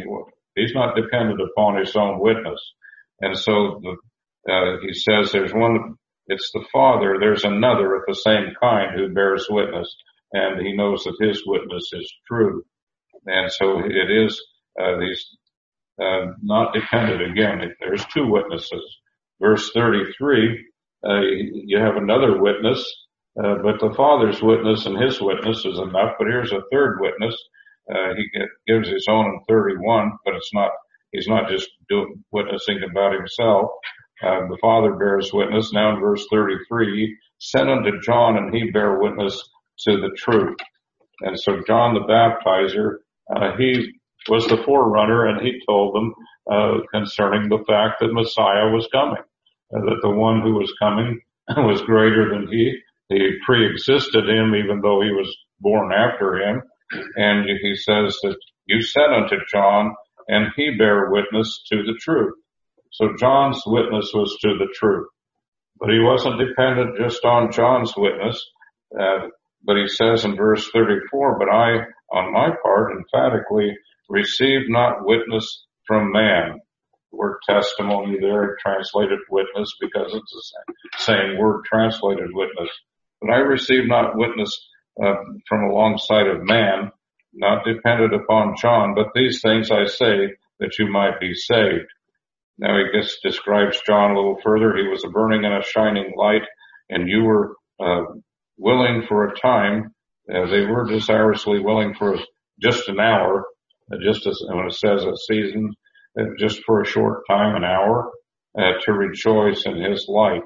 S1: He's not dependent upon his own witness. And so he says there's one, it's the Father, there's another of the same kind who bears witness, and he knows that his witness is true. And so it is, he's not dependent again. There's two witnesses. Verse 33, you have another witness, but the Father's witness and his witness is enough. But here's a third witness. He gives his own in 31, but he's not just witnessing about himself. The Father bears witness. Now in verse 33, sent unto John, and he bare witness to the truth. And so John the Baptizer, he was the forerunner, and he told them concerning the fact that Messiah was coming, that the one who was coming was greater than he. He pre-existed him, even though he was born after him. And he says that you sent unto John, and he bare witness to the truth. So John's witness was to the truth. But he wasn't dependent just on John's witness. But he says in verse 34, but I, on my part, emphatically received not witness from man. The word testimony there, translated witness, because it's the same word, translated witness. But I received not witness from alongside of man, not dependent upon John, but these things I say that you might be saved. Now he describes John a little further. He was a burning and a shining light, and you were willing for a time. They were desirously willing for just an hour, just as when it says a season, just for a short time, an hour, to rejoice in his light.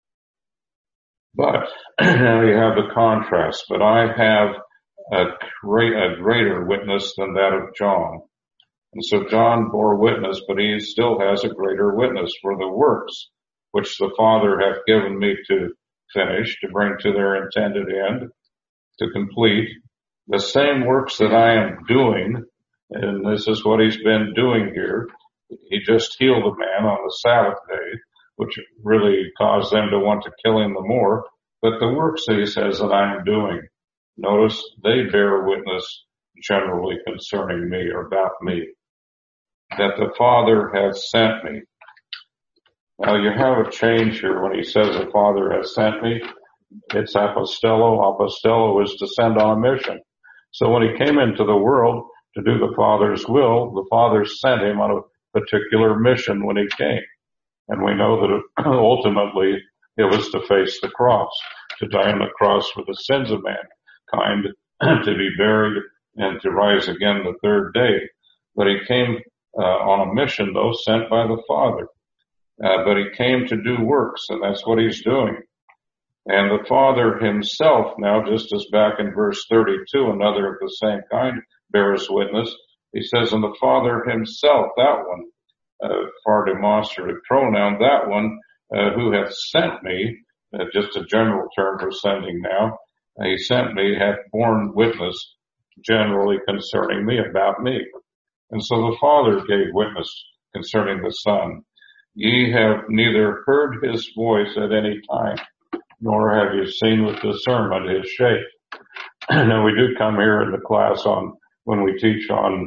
S1: But now you have the contrast. But I have a greater witness than that of John. And so John bore witness, but he still has a greater witness for the works which the Father hath given me to finish, to bring to their intended end, to complete. The same works that I am doing, and this is what he's been doing here. He just healed a man on the Sabbath day, which really caused them to want to kill him the more. But the works that he says that I am doing, notice they bear witness generally concerning me or about me, that the Father has sent me. Now you have a change here when he says the Father has sent me. It's apostello. Apostello is to send on a mission. So when he came into the world to do the Father's will, the Father sent him on a particular mission when he came. And we know that ultimately it was to face the cross, to die on the cross for the sins of mankind, to be buried and to rise again the third day. But he came on a mission, though, sent by the Father. But he came to do works, and that's what he's doing. And the Father himself, now just as back in verse 32, another of the same kind bears witness. He says, and the Father himself, that one, far demonstrative pronoun, that one who hath sent me, just a general term for sending now, he sent me, hath borne witness generally concerning me, about me. And so the Father gave witness concerning the Son. Ye have neither heard his voice at any time, nor have you seen with discernment his shape. Now we do come here in the class when we teach on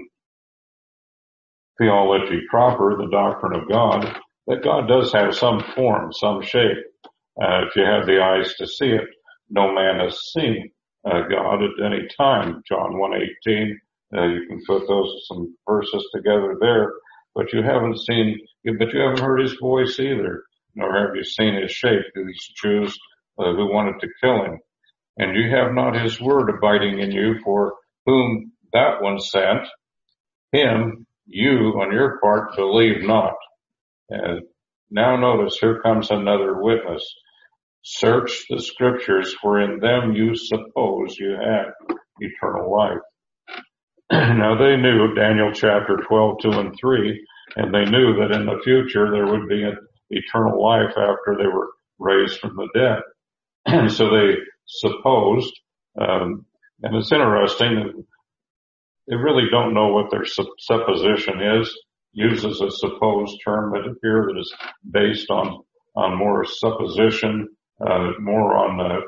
S1: theology proper, the doctrine of God, that God does have some form, some shape. If you have the eyes to see it, no man has seen God at any time. John 1:18, you can put some verses together there, but you haven't heard his voice either, nor have you seen his shape, these Jews who wanted to kill him. And you have not his word abiding in you, for whom that one sent, him you on your part believe not. And now notice, here comes another witness. Search the scriptures, for in them you suppose you have eternal life. Now they knew Daniel chapter 12, 2 and 3, and they knew that in the future there would be an eternal life after they were raised from the dead. And so they supposed, and it's interesting, they really don't know what their supposition is, uses a supposed term, but here that is based on more supposition, more on,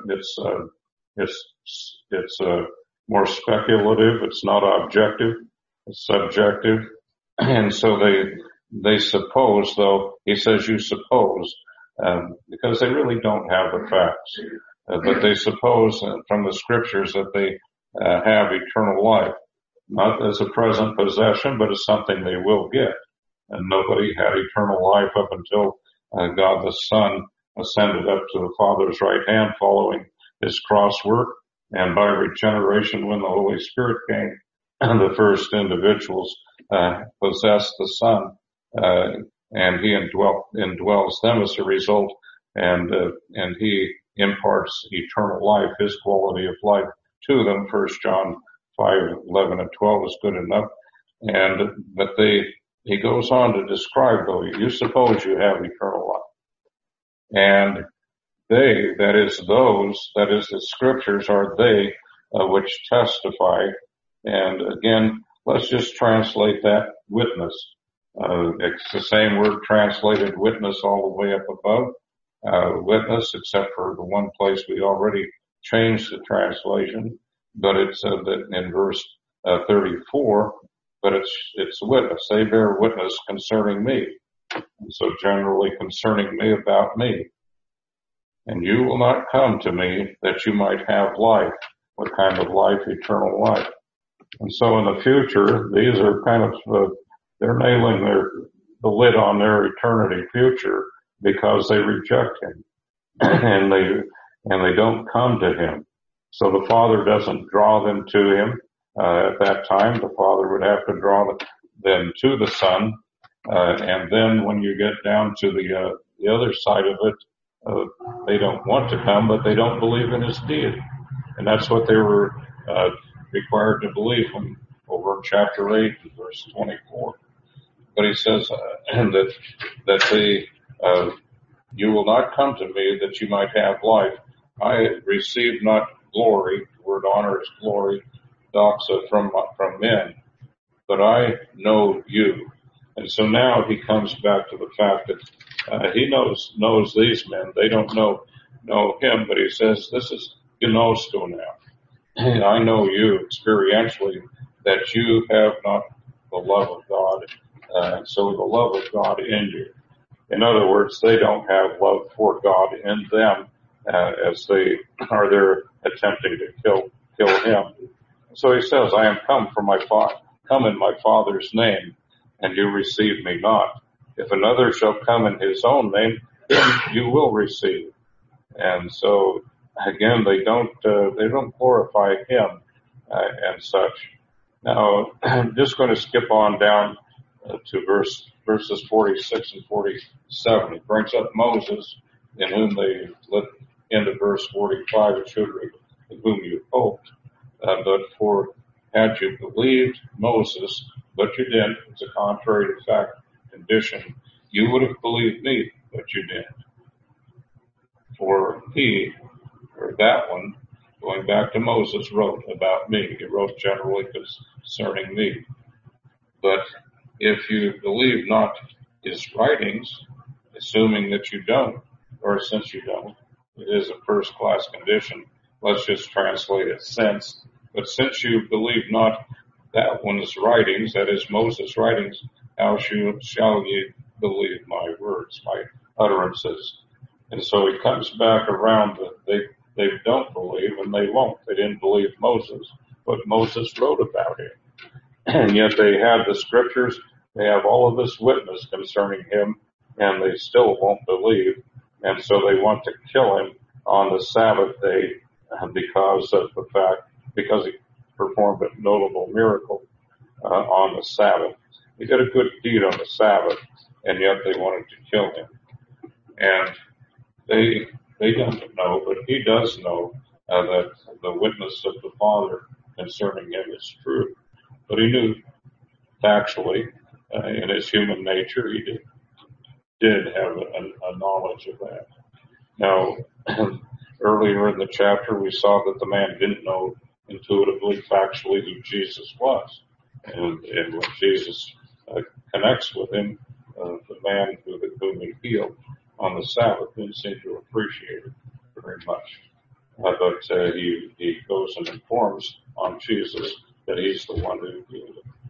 S1: it's more speculative, it's not objective, it's subjective. And so they suppose, though he says you suppose, because they really don't have the facts, but they suppose from the scriptures that they have eternal life, not as a present possession, but as something they will get. And nobody had eternal life up until God the Son ascended up to the Father's right hand following his cross work. And by regeneration, when the Holy Spirit came, the first individuals possessed the Son, and he indwells them as a result, and he imparts eternal life, his quality of life to them. 1 John 5:11 and 12 is good enough. But he goes on to describe, though, you suppose you have eternal life. And they, that is the scriptures are they which testify. And again, let's just translate that witness. It's the same word translated witness all the way up above. Witness, except for the one place we already changed the translation, but it said that in verse 34, but it's witness. They bear witness concerning me. And so generally concerning me, about me. And you will not come to me that you might have life. What kind of life? Eternal life. And so in the future, these are kind of, they're nailing the lid on their eternity future because they reject him and they don't come to him. So the Father doesn't draw them to him. At that time, the Father would have to draw them to the Son. And then when you get down to the other side of it, they don't want to come, but they don't believe in his deity. And that's what they were required to believe over in chapter 8, verse 24. But he says that you will not come to me that you might have life. I receive not glory. The word honor is glory, doxa, from men, but I know you. And so now he comes back to the fact that he knows these men. They don't know him, but he says this is gnosko now. I know you experientially that you have not the love of God, and so the love of God in you. In other words, they don't have love for God in them as they are there attempting to kill him. So he says, I am come from my Father, come in my Father's name, and you receive me not. If another shall come in his own name, him you will receive. And so again, they don't glorify him and such. Now, I'm just going to skip on down to verses 46 and 47. It brings up Moses, in whom they look into verse 45. It should read, in whom you hoped. But for had you believed Moses, but you didn't, it's a contrary to fact condition, you would have believed me, but you didn't. For he, or that one, going back to Moses, wrote about me. He wrote generally concerning me. But if you believe not his writings, assuming that you don't, or since you don't, it is a first-class condition. Let's just translate it since. But since you believe not that one's writings, that is Moses' writings, how shall ye believe my words, my utterances? And so he comes back around that they don't believe, and they won't. They didn't believe Moses, but Moses wrote about him. And yet they have the scriptures, they have all of this witness concerning him, and they still won't believe. And so they want to kill him on the Sabbath day because he performed a notable miracle on the Sabbath. He did a good deed on the Sabbath, and yet they wanted to kill him. And they don't know, but he does know that the witness of the Father concerning him is true. But he knew factually, in his human nature, he did have a knowledge of that. Now, earlier in the chapter, we saw that the man didn't know intuitively, factually who Jesus was. And when Jesus connects with him, the man whom he healed on the Sabbath didn't seem to appreciate it very much. But he goes and informs on Jesus that he's the one who healed him.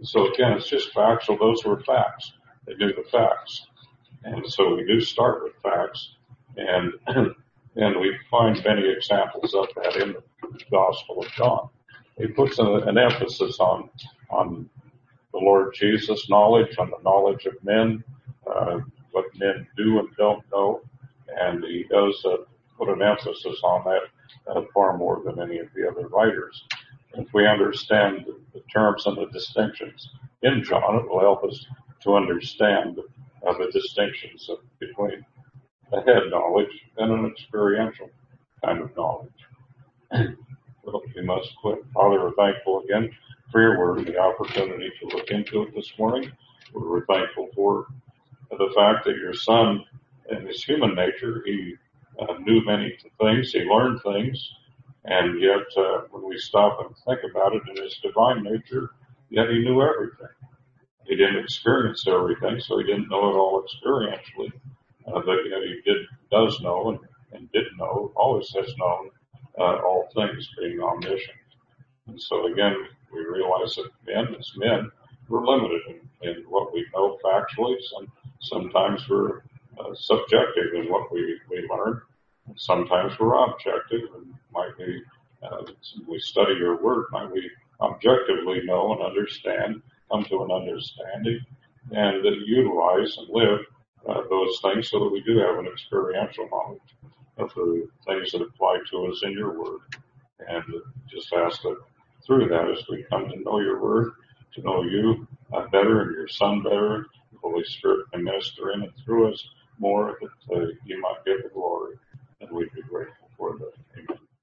S1: So again, it's just factual. Those were facts. They knew the facts. And so we do start with facts, and and we find many examples of that in the Gospel of John. He puts an emphasis on the Lord Jesus' knowledge, on the knowledge of men, what men do and don't know, and he does put an emphasis on that far more than any of the other writers. If we understand the terms and the distinctions in John, it will help us to understand the distinctions between a head knowledge and an experiential kind of knowledge. Well, we must quit. Father, we're thankful again for your word and the opportunity to look into it this morning. We're thankful for the fact that your son, in his human nature, he knew many things, he learned things, and yet when we stop and think about it, in his divine nature, yet he knew everything. He didn't experience everything, so he didn't know it all experientially. But yet he does know and did know, always has known all things, being omniscient. And so again, we realize that men, as men, we're limited in what we know factually. Sometimes we're subjective in what we learn. Sometimes we're objective, and might be we study your word, might we objectively know and understand, come to an understanding, and utilize and live those things so that we do have an experiential knowledge of the things that apply to us in your word. And just ask that through that, as we come to know your word, to know you better and your son better, the Holy Spirit can minister in and through us more, that you might get the glory, and we'd be grateful.